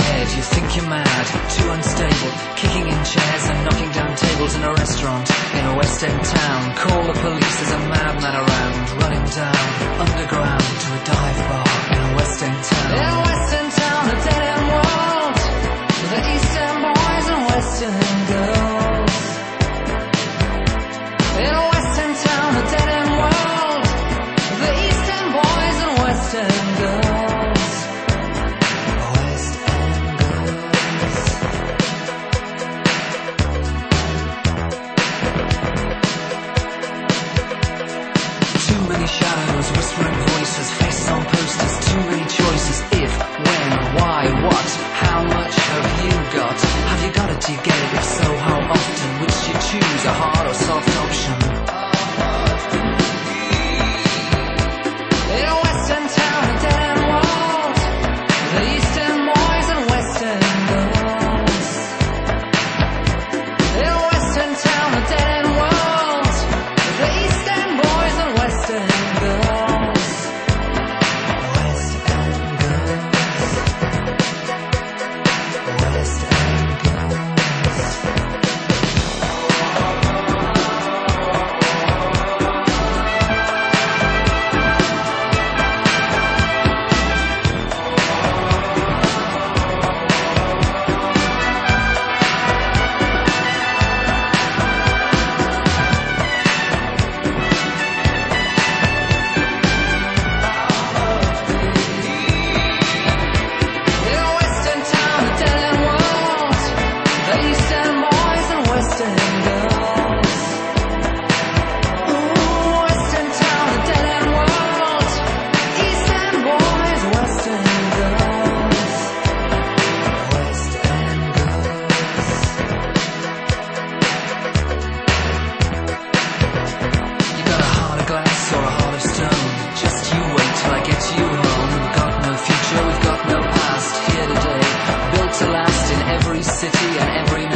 head, you think you're mad, too unstable, kicking in chairs and knocking down tables in a restaurant in a West End town. Call the police, there's a madman around, running down underground to a dive bar in a West End town. In a West End town, a dead end world, the East End boys and West End girls. In a West End town, a dead end world, the East End boys and West End girls. West End girls. Too many shadows, whispering voices, faces on posters, too many choices. If, when, why, what, how much have you got? Have you got it, do you get it? If so, how often? Which do you choose, a hard or soft option? In a West End town, a dead end world, the East End boys and West End girls. In a West End town, a dead end world, the East End boys and West End girls. West End girls. West End girls. In a West End town, a dead end world, the East End boys and West End girls. Ooh, West End town, a dead end world, East End boys, West End girls. West End girls. You got a heart of glass or a heart of stone, just you wait till I get you home. We've got no future, we've got no past, here today, built to last in every city and every